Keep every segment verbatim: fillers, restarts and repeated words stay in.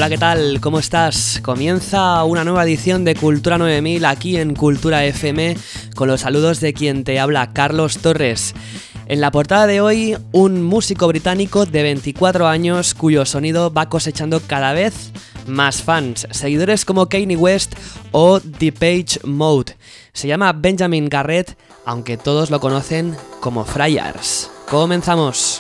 Hola, ¿qué tal? ¿Cómo estás? Comienza una nueva edición de Cultura nueve mil aquí en Cultura F M con los saludos de quien te habla, Carlos Torres. En la portada de hoy, un músico británico de veinticuatro años cuyo sonido va cosechando cada vez más fans, seguidores como Kanye West o Depeche Mode. Se llama Benjamin Garrett, aunque todos lo conocen como Friars. Comenzamos.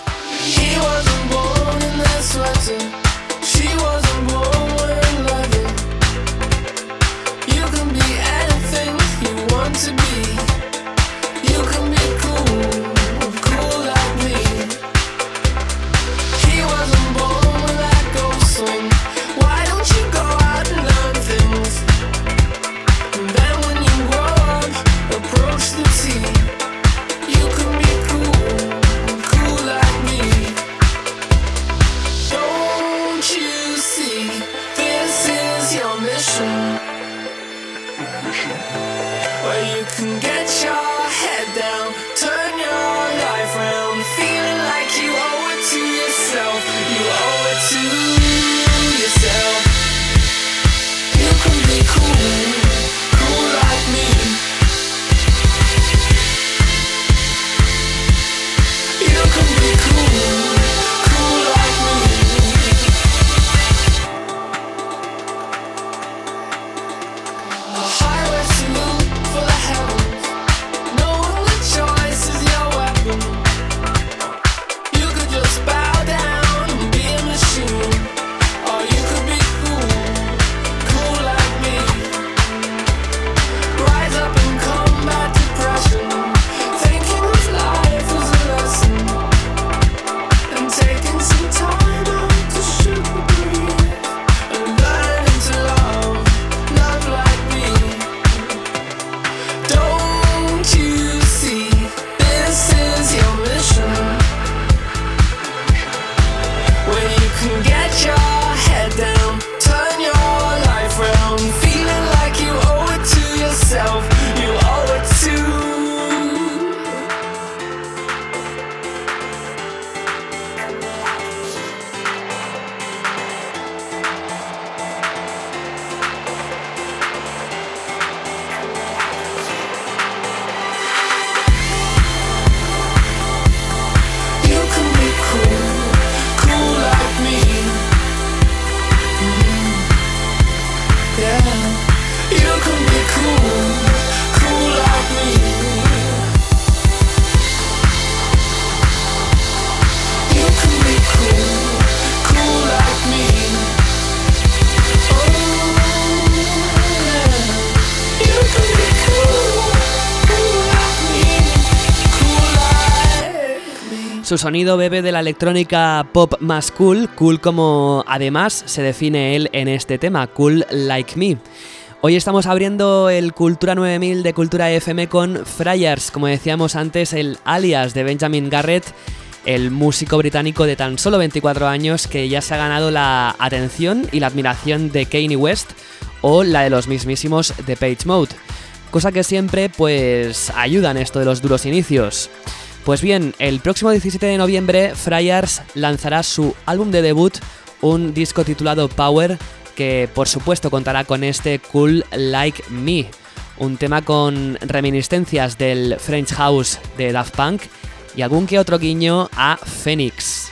Su sonido bebe de la electrónica pop más cool, cool como además se define él en este tema, Cool Like Me. Hoy estamos abriendo el Cultura nueve mil de Cultura F M con Friars, como decíamos antes, el alias de Benjamin Garrett, el músico británico de tan solo veinticuatro años que ya se ha ganado la atención y la admiración de Kanye West o la de los mismísimos Depeche Mode, cosa que siempre pues ayuda en esto de los duros inicios. Pues bien, el próximo diecisiete de noviembre Friars lanzará su álbum de debut, un disco titulado Power, que por supuesto contará con este Cool Like Me, un tema con reminiscencias del French House de Daft Punk y algún que otro guiño a Phoenix.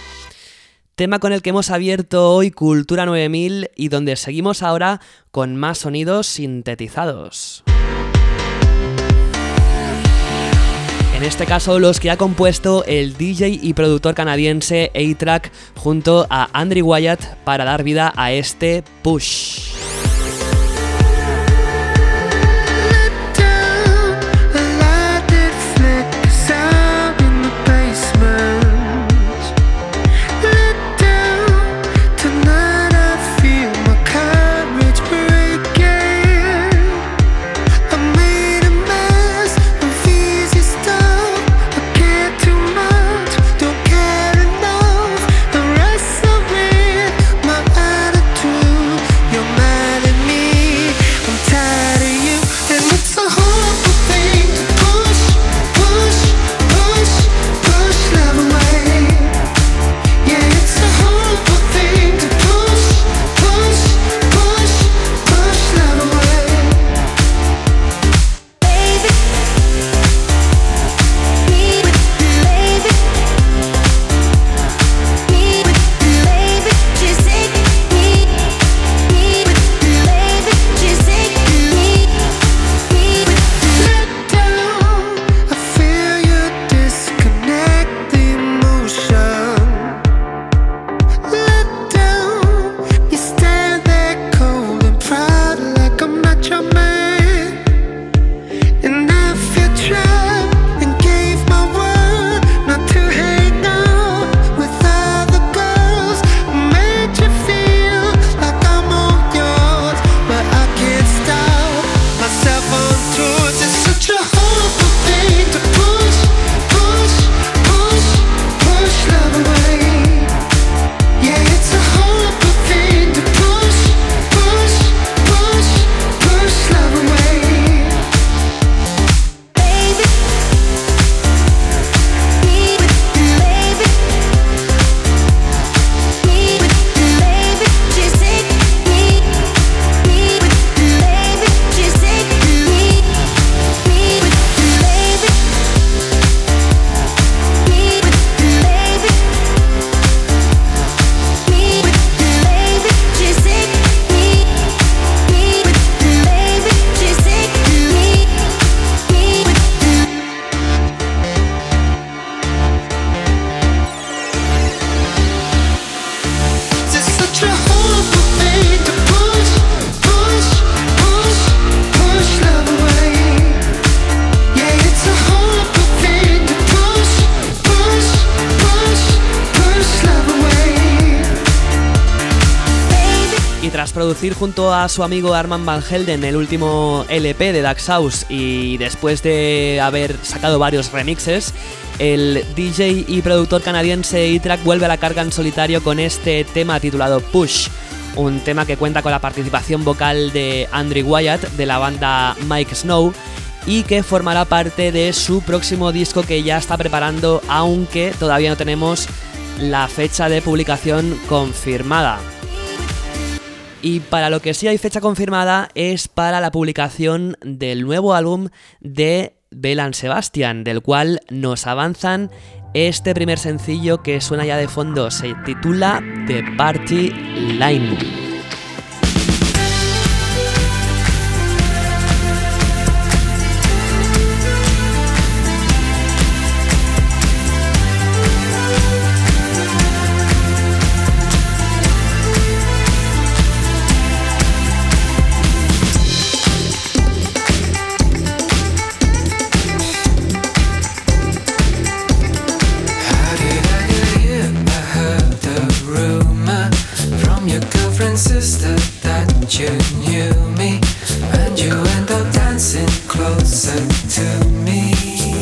Tema con el que hemos abierto hoy Cultura nueve mil y donde seguimos ahora con más sonidos sintetizados. En este caso, los que ha compuesto el D J y productor canadiense A-Track junto a Andrew Wyatt para dar vida a este Push. Your man Tras producir junto a su amigo Armand Van Helden el último L P de Dax House y después de haber sacado varios remixes, el D J y productor canadiense E-Track vuelve a la carga en solitario con este tema titulado Push, un tema que cuenta con la participación vocal de Andrew Wyatt de la banda Mike Snow y que formará parte de su próximo disco que ya está preparando, aunque todavía no tenemos la fecha de publicación confirmada. Y para lo que sí hay fecha confirmada es para la publicación del nuevo álbum de Belle Sebastian, del cual nos avanzan este primer sencillo que suena ya de fondo. Se titula The Party Line. Sister, that you knew me, and you end up dancing closer to me.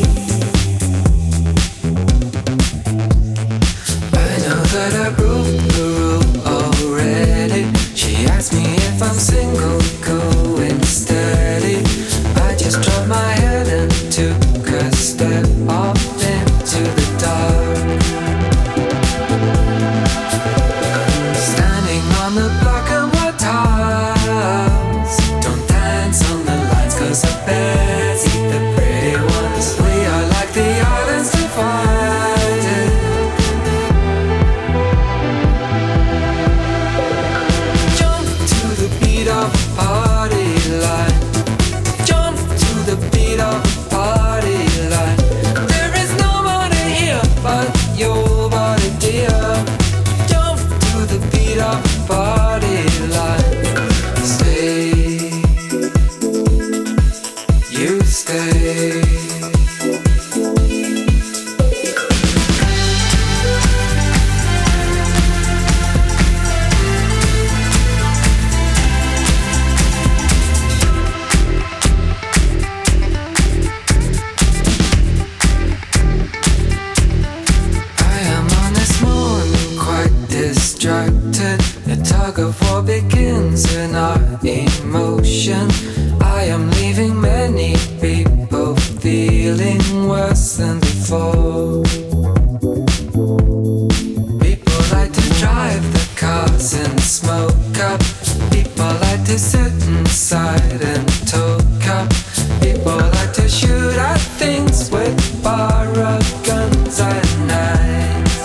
I know that I broke the rule already. She asked me if I'm single, going steady. I just dropped my head and took a step off into the dark. Standing on the block and white tiles. Don't dance on the lines, cause the beds eat the pretty ones. We are like the islands divided. Jump to the beat of a party line. Jump to the beat of a party line. There is nobody here but your body, dear. Jump to the beat of a party line. Stay, you stay. The tug of war begins in our emotion. I am leaving many people feeling worse than before. People like to drive the cars and smoke up. People like to sit inside and talk up. People like to shoot at things with borrowed guns at night.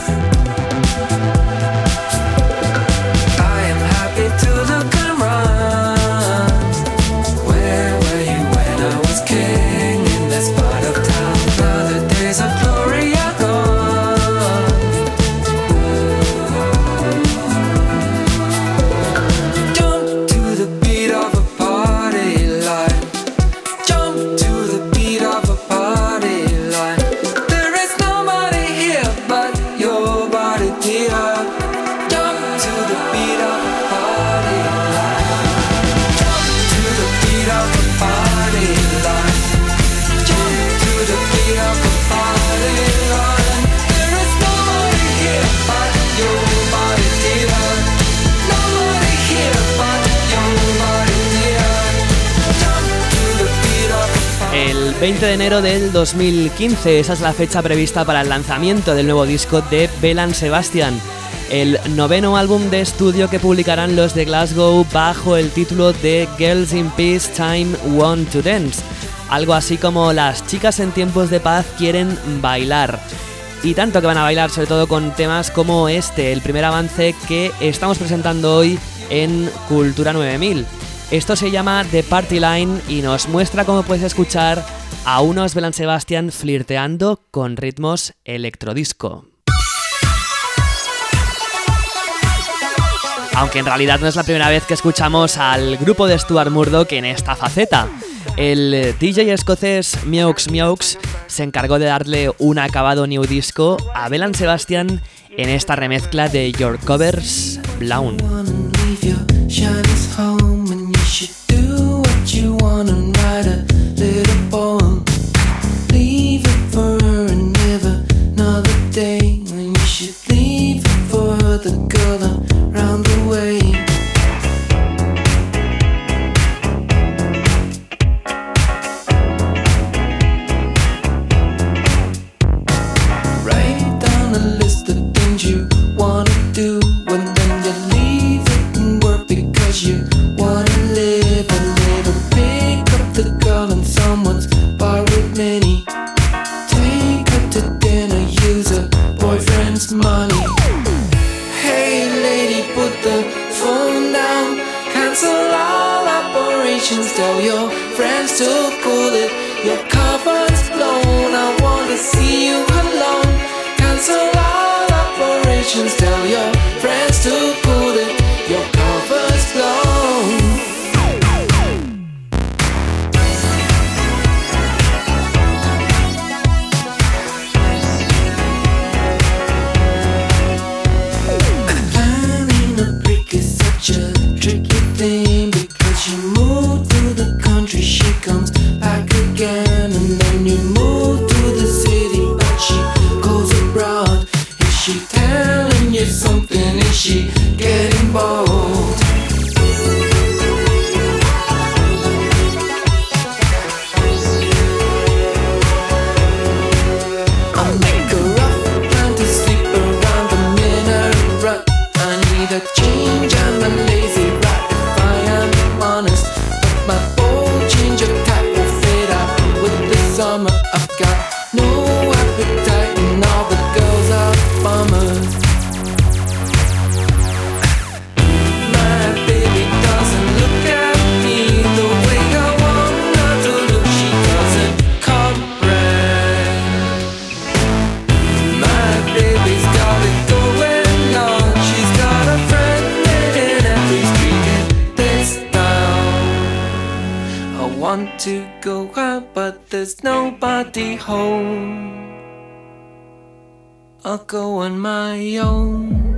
veinte de enero del dos mil quince, esa es la fecha prevista para el lanzamiento del nuevo disco de Belle Sebastian, el noveno álbum de estudio que publicarán los de Glasgow bajo el título de Girls in Peace Time Want to Dance, algo así como Las chicas en tiempos de paz quieren bailar. Y tanto que van a bailar, sobre todo con temas como este, el primer avance que estamos presentando hoy en Cultura nueve mil. Esto se llama The Party Line y nos muestra cómo puedes escuchar a unos Belle Sebastian flirteando con ritmos electrodisco. Aunque en realidad no es la primera vez que escuchamos al grupo de Stuart Murdoch en esta faceta. El D J escocés Meaux Meaux se encargó de darle un acabado new disco a Belle Sebastian en esta remezcla de Your Covers Blown. Shani's home and you should do what you want and write a little poem. Leave it for her and never another day. When you should leave it for her, the girl around the way. Write down a list of things you wanna do, and then you leave it and work because you wanna live a little. Pick up the girl and someone's borrowed many. Take her to dinner, use her boyfriend's money. Hey lady, put the phone down. Cancel all operations, tell your friends to cool it. Your cover's blown, I wanna see you alone. Cancel all operations, tell your friends to cool it. Your cover's blown. Planning a break is such a tricky thing, because you move to the country, she comes back again, and then you move to the city, but she goes abroad. Is she telling you something? Is she getting bold? I make a rough plan to sleep around the minaret. I need a change, I'm a lazy rat if I am honest. But my bold change of tack will fade out with the summer. I've got no appetite and all the girls are bummers. My baby doesn't look at me the way I want her to look. She doesn't comprehend. My baby's got it going on. She's got a friend in every street in this town. I want to go out, but there's nobody home. I'll go on my own.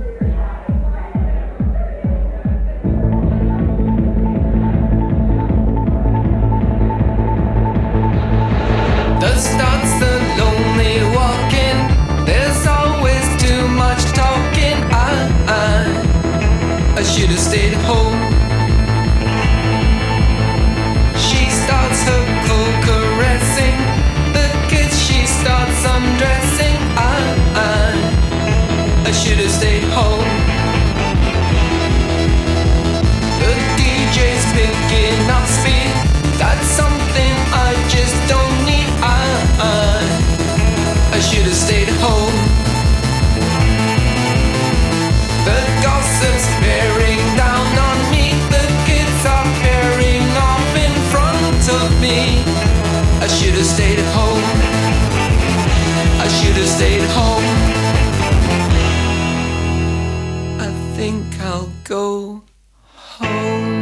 The starts the lonely walking. There's always too much talking. I, I, I should have stayed home. She starts her cool caressing. The kids she starts undressing. I, I, I should have stayed home. The D J's picking up speed. That's something I just don't need. I, I, I should have stayed home. The gossip's bearing down on me. The kids are pairing off in front of me. I should have stayed home. I should have stayed home. I think I'll go home.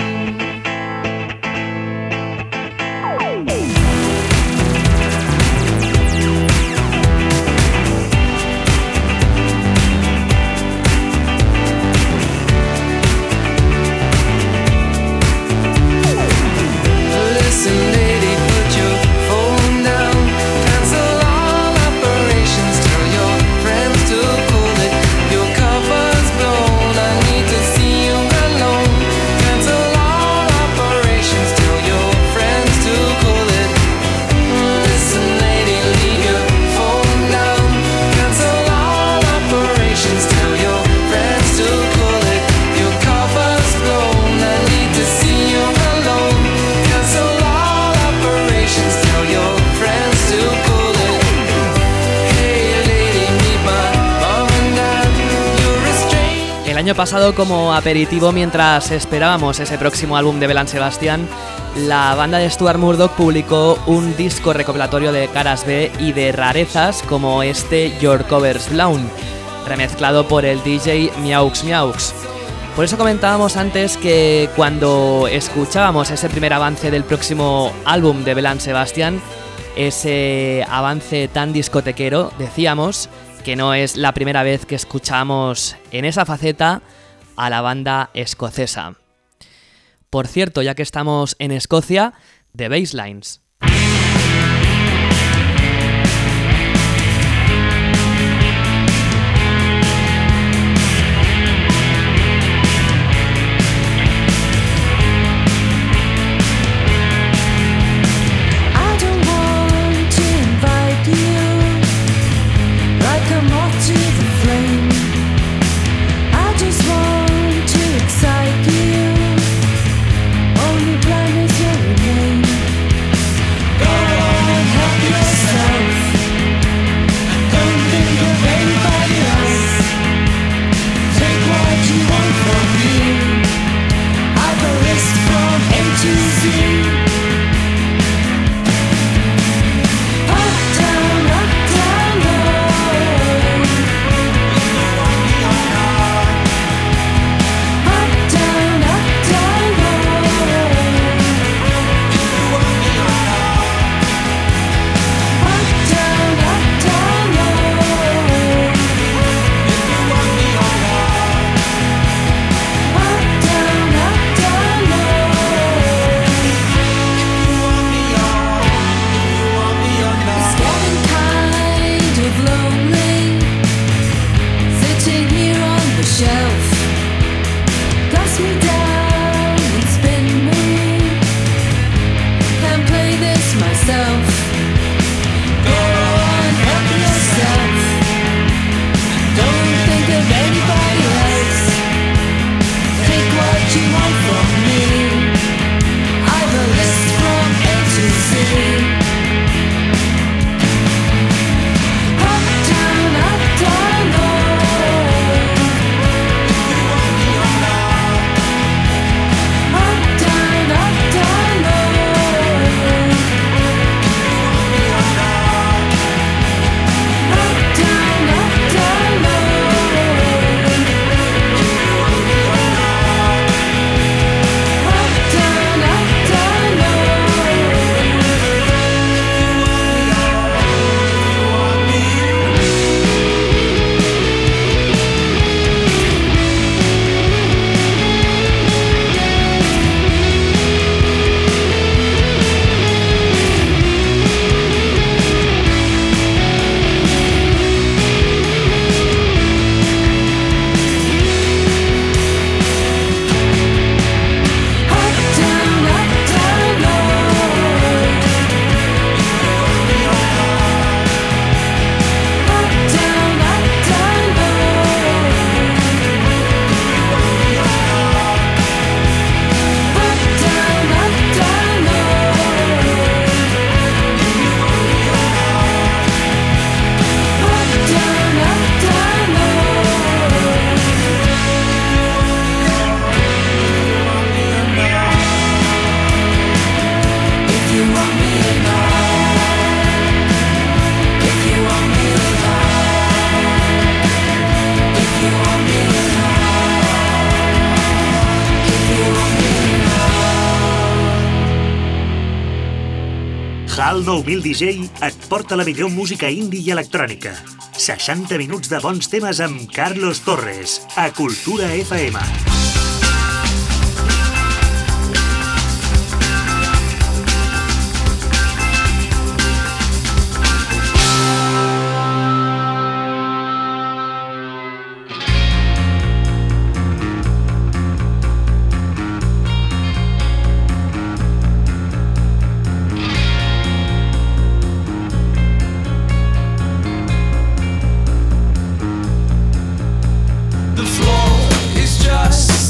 Listen, lady, put your phone down. Cancel all operations, tell your friends to cool it. Your cover's blown, I need to see you alone. Cancel all operations, tell your friends to cool it. Listen, lady, leave your phone down. Cancel all operations, tell your friends to cool it. Your cover's blown, I need to see you alone. Cancel all operations, tell your friends to cool it. Hey lady, meet my mom and dad. You're a stranger. El año pasado, como aperitivo mientras esperábamos ese próximo álbum de Belán Sebastián, la banda de Stuart Murdoch publicó un disco recopilatorio de caras B y de rarezas como este Your Cover's Blown, remezclado por el D J Miaux Miaux. Por eso comentábamos antes que cuando escuchábamos ese primer avance del próximo álbum de Belán Sebastián, ese avance tan discotequero, decíamos que no es la primera vez que escuchamos en esa faceta a la banda escocesa. Por cierto, ya que estamos en Escocia, The Basslines. El nou mil D J et porta la millor música indie i electrònica. seixanta minuts de bons temes amb Carlos Torres, a Cultura F M. The floor is just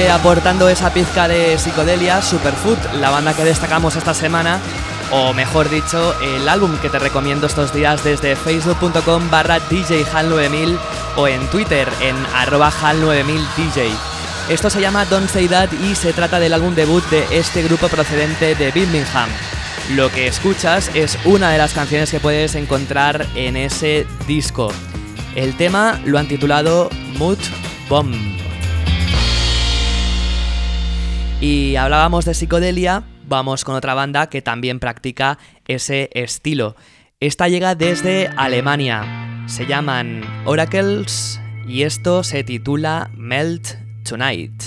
sigue aportando esa pizca de psicodelia, Superfood, la banda que destacamos esta semana, o mejor dicho, el álbum que te recomiendo estos días desde facebook.com barra djhal nueve mil o en Twitter en arroba hal nueve mil dj. Esto se llama Don't Say That y se trata del álbum debut de este grupo procedente de Birmingham. Lo que escuchas es una de las canciones que puedes encontrar en ese disco. El tema lo han titulado Mood Bomb. Y hablábamos de psicodelia, vamos con otra banda que también practica ese estilo. Esta llega desde Alemania, se llaman Oracles y esto se titula Melt Tonight.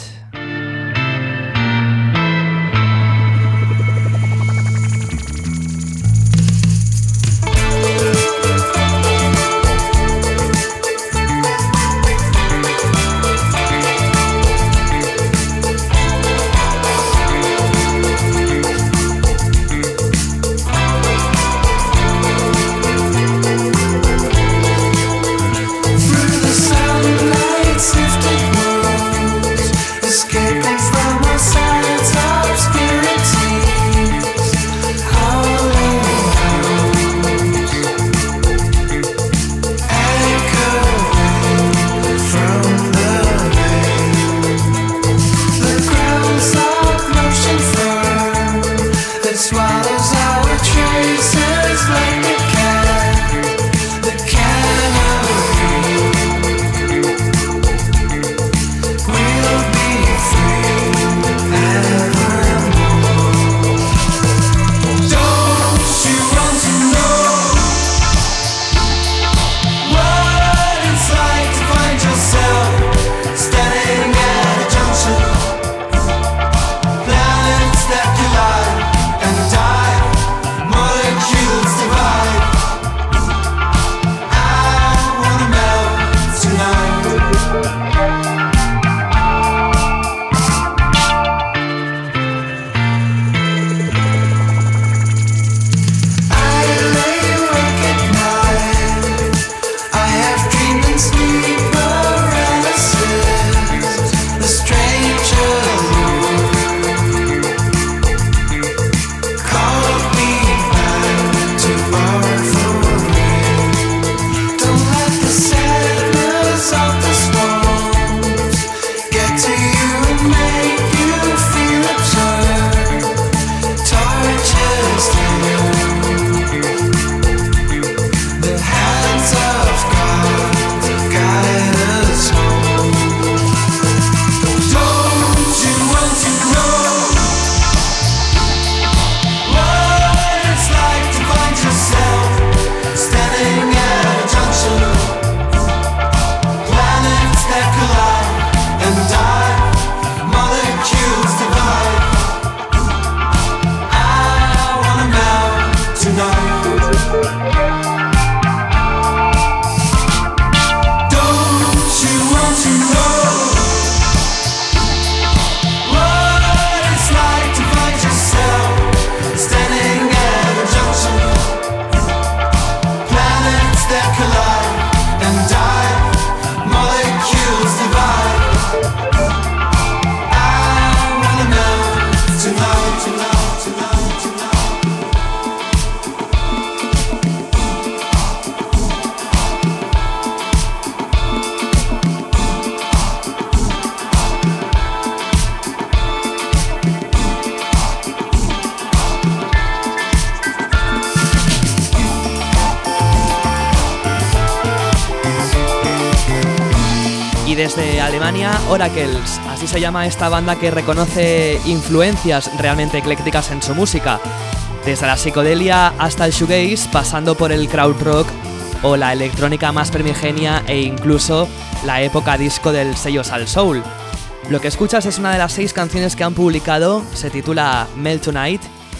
Y desde Alemania, Oracles, así se llama esta banda que reconoce influencias realmente eclécticas en su música, desde la psicodelia hasta el shoegaze, pasando por el krautrock o la electrónica más primigenia e incluso la época disco del sello Sal Soul. Lo que escuchas es una de las seis canciones que han publicado, se titula Melt Tonight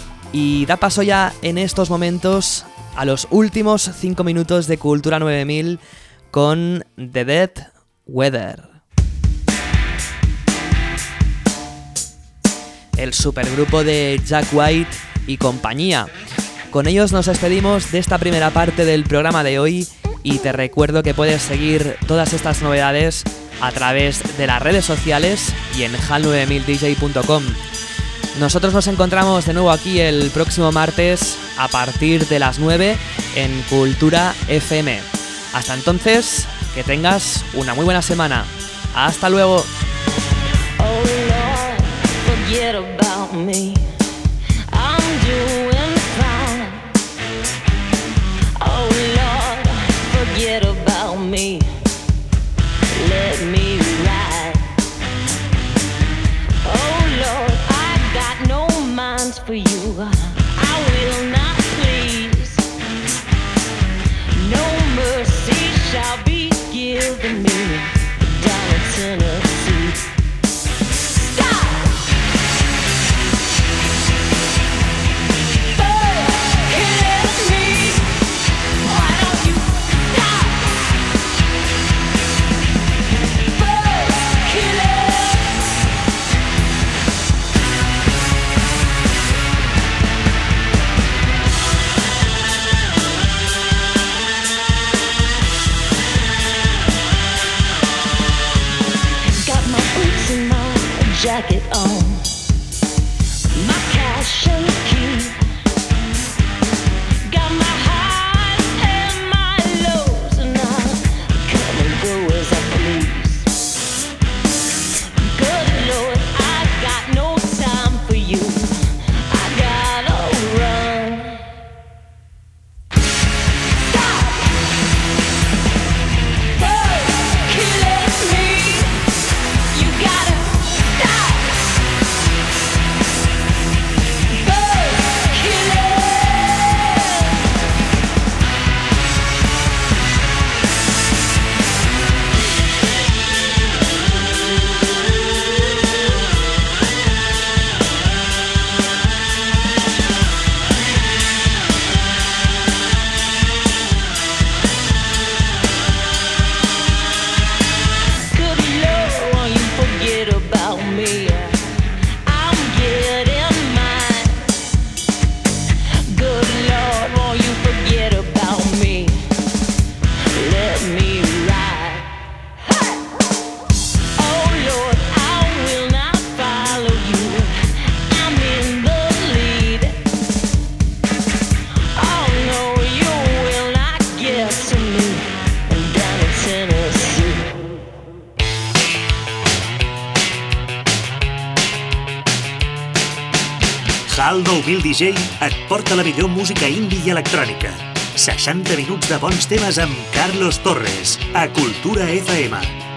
y da paso ya en estos momentos a los últimos cinco minutos de Cultura nueve mil con The Dead Weather. El supergrupo de Jack White y compañía. Con ellos nos despedimos de esta primera parte del programa de hoy y te recuerdo que puedes seguir todas estas novedades a través de las redes sociales y en hal nueve mil d j punto com. Nosotros nos encontramos de nuevo aquí el próximo martes a partir de las nueve en Cultura F M. Hasta entonces, que tengas una muy buena semana. ¡Hasta luego! Oh Lord, forget about me. I'm doing fine. Oh Lord, forget about me. Let me ride. Oh Lord, I got no mind for you. I will not please. No mercy shall be given me down in Tennessee. Stop! Buzz, killing me. Why don't you stop? Buzz, killing. Got my boots and my jacket on, my cash and key. Got my highs and my lows, and I come and go as I please. Good Lord, I got no time for you. I gotta run. Stop! Buzz, killing me. You gotta stop. Buzz, killing. Good Lord, won't you forget about me? I'm getting mine. Good Lord, won't you forget about me? Let me ride. Hey! Oh Lord, I will not follow you. I'm in the lead. Oh no, you will not get to me. I'm down in Tennessee. hal nou mil D J et porta la millor música indie i electrònica. seixanta minuts de bons temes amb Carlos Torres, a Cultura F M.